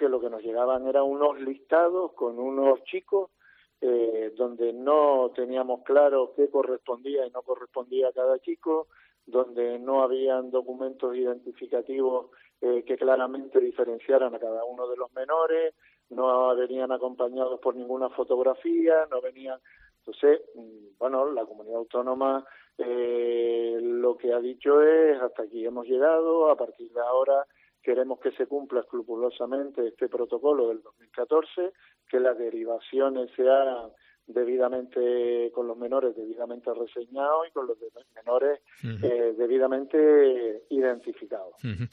que lo que nos llegaban eran unos listados con unos chicos donde no teníamos claro qué correspondía y no correspondía a cada chico, donde no habían documentos identificativos que claramente diferenciaran a cada uno de los menores, no venían acompañados por ninguna fotografía, no venían... Entonces, bueno, la comunidad autónoma lo que ha dicho es, hasta aquí hemos llegado, a partir de ahora queremos que se cumpla escrupulosamente este protocolo del 2014, que las derivaciones se hagan debidamente con los menores debidamente reseñados y con los menores debidamente identificados.